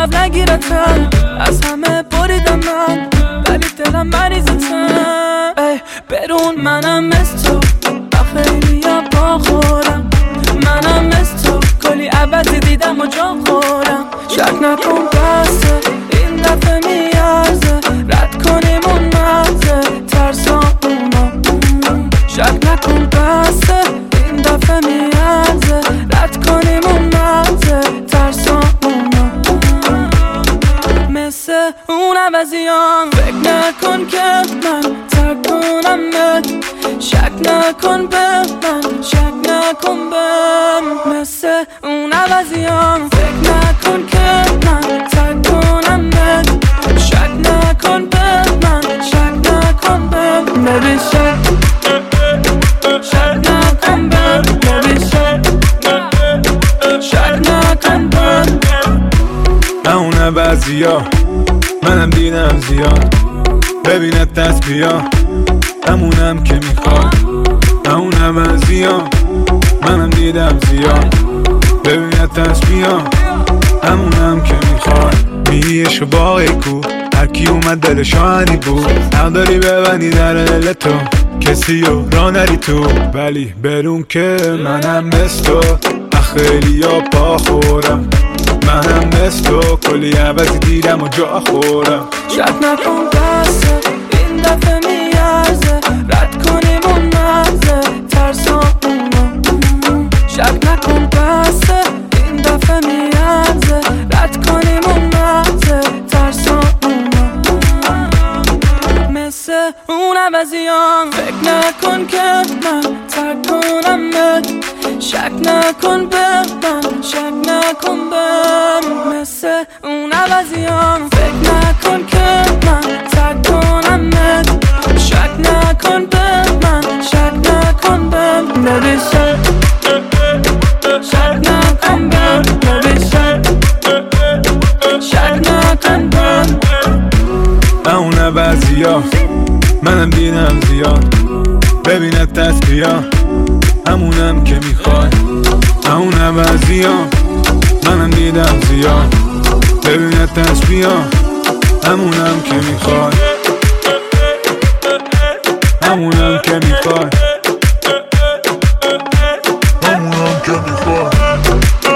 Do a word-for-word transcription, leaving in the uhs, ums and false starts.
عقب نگیرتم، از همه بریدم من ولی دلم مریضتم. ای برون منم مثل تو و خیلی ها با خورم، منم مثل تو کلی عوضی دیدم و جا خورم. شک نکن بسته این دفعه میارزه، رد کنیم اون مرزه ترسا اونا. شک نکن بسته این دفعه میارزه، رد کنیم اون مرزه ترسا اونا. مثل اون عوضیام فکر نکن که من ترک کنمت، شک نکن به من، شک نکن بهم. مثل اون عوضیام فکر نکن که من ترک کنمت، شک نکن به من، شک نکن بهم. ببین شک شک نکن بهم، ببین شک شک نکن بهم. اون عوضیا منم دیدم زیاد، ببینت دست بیا همونم که میخواد. اون عوضیا منم دیدم زیاد، ببینت دست بیا همونم که میخواد. میگیش و باقی کو هرکی اومد دلش آهنی بود، حق داری ببندی در دل تو کسی رو را نری تو. ولی برون که منم مثل تو خیلی ها پا خورم، منم مثل تو کلی عوضی دیدم و جا خورم. شک نکن بسته این دفعه میارزه، رد کنیم اون مرزه ترسا اونا. شک نکن بسته این دفعه میارزه، رد کنیم اون مرزه ترسا اونا. مثل اون عوضیام فکر نکن که من ترک کنمت، شک نکن به من، شک نکن بهم. مثل اون عوضیام فکر نکن که من ترک کنمت، شک نکن به من، شک نکن بهم. ببین شک شک نکن بهم، ببین شک شک نکن بهم. اون عوضیا منم دیدم زیاد، ببینت دست بیا همونم که میخواد. اون عوضیا منم دیدم زیاد، ببینت دست بیا همونم که میخواد، همونم که میخواد، همونم که میخواد.